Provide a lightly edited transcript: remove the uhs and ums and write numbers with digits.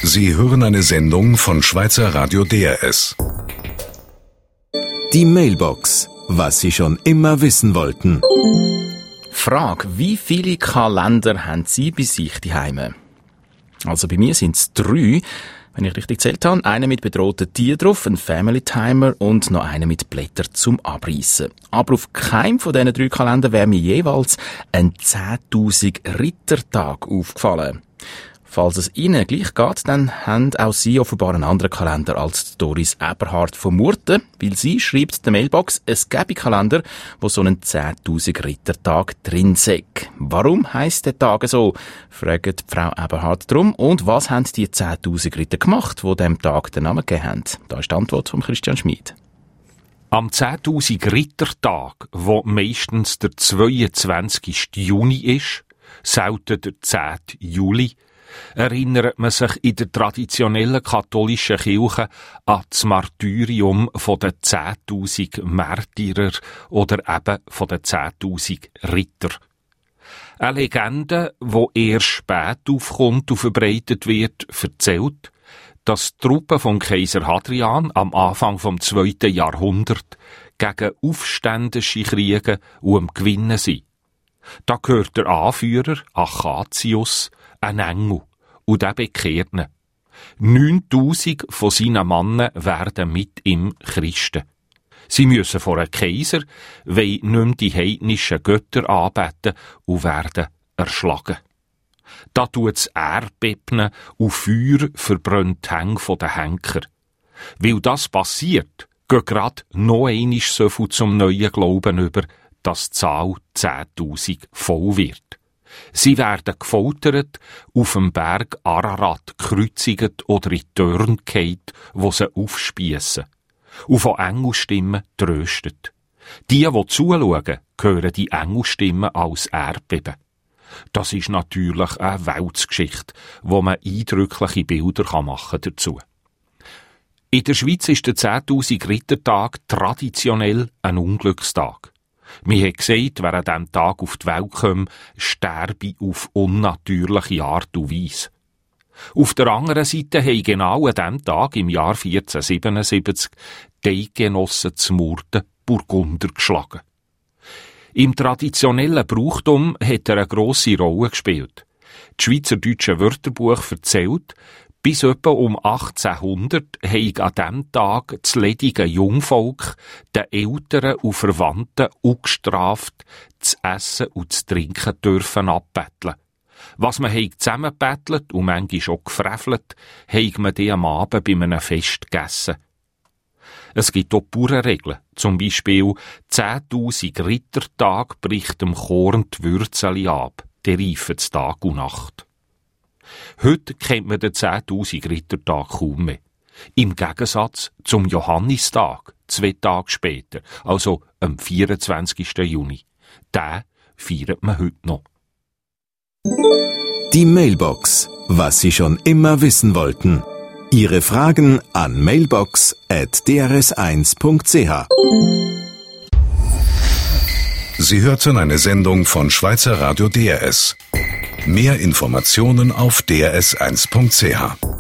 Sie hören eine Sendung von Schweizer Radio DRS. Die Mailbox. Was Sie schon immer wissen wollten. Frage: Wie viele Kalender haben Sie bei sich daheim? Also bei mir sind es 3, wenn ich richtig gezählt habe. Einer mit bedrohten Tieren drauf, ein Family Timer und noch einer mit Blättern zum Abreißen. Aber auf keinem von diesen 3 Kalendern wäre mir jeweils ein 10.000 Rittertag aufgefallen. Falls es Ihnen gleich geht, dann haben auch Sie offenbar einen anderen Kalender als Doris Eberhardt von Murten, weil sie schreibt der Mailbox, es gäbe Kalender, wo so einen 10.000 Rittertag drin sei. Warum heisst der Tag so? Fragt Frau Eberhardt drum. Und was haben die 10.000 Ritter gemacht, die dem Tag den Namen gegeben haben? Da ist die Antwort von Christian Schmid. Am 10.000 Rittertag, wo meistens der 22. Juni ist, selten der 10. Juli, erinnert man sich in der traditionellen katholischen Kirche an das Martyrium von den 10.000 Märtyrer oder eben von den 10.000 Ritter. Eine Legende, die erst spät aufkommt und verbreitet wird, erzählt, dass die Truppen von Kaiser Hadrian am Anfang vom 2. Jahrhundert gegen aufständische Kriege und am Gewinnen sind. Da gehört der Anführer, Achatius, ein Engel, und der bekehrt ihn. 9.000 von seinen Mannen werden mit ihm Christen. Sie müssen vor einem Kaiser, wollen nicht mehr die heidnischen Götter anbeten und werden erschlagen. Da tut es Erdbeben und Feuer verbrennt die Hänge der Henker. Weil das passiert, geht gerade noch einmal so viel zum neuen Glauben über, dass die Zahl 10.000 voll wird. Sie werden gefoltert, auf dem Berg Ararat gekreuzigt oder in die Türen gefallen, wo sie aufspiessen. Und von Engelstimmen tröstet. Die zuschauen, hören die Engelstimmen als Erdbeben. Das ist natürlich eine Weltgeschichte, wo man eindrückliche Bilder machen kann dazu. In der Schweiz ist der 10.000 Rittertag traditionell ein Unglückstag. Wir haben gesagt, wer an diesem Tag auf die Welt kommt, sterbe auf unnatürliche Art und Weise. Auf der anderen Seite haben genau an diesem Tag im Jahr 1477 die Eidgenossen zu Murten Burgunder geschlagen. Im traditionellen Brauchtum hat er eine grosse Rolle gespielt. Das Schweizerdeutsche Wörterbuch erzählt, bis etwa um 1800 haben an diesem Tag das ledige Jungvolk den Eltern und Verwandten ungestraft zu essen und zu trinken dürfen abbetteln. Was man zusammengebettelt und manchmal auch gefrevelt, haben man die am Abend bei einem Fest gegessen. Es gibt auch Bauernregeln, zum Beispiel 10.000 Rittertag bricht dem Korn die Würzeli ab, der reifen Tag und Nacht. Heute kennt man den 10.000 Rittertag kaum mehr. Im Gegensatz zum Johannistag, 2 Tage später, also am 24. Juni. Den feiert man heute noch. Die Mailbox. Was Sie schon immer wissen wollten. Ihre Fragen an mailbox@drs1.ch. Sie hörten eine Sendung von Schweizer Radio DRS. Mehr Informationen auf drs1.ch.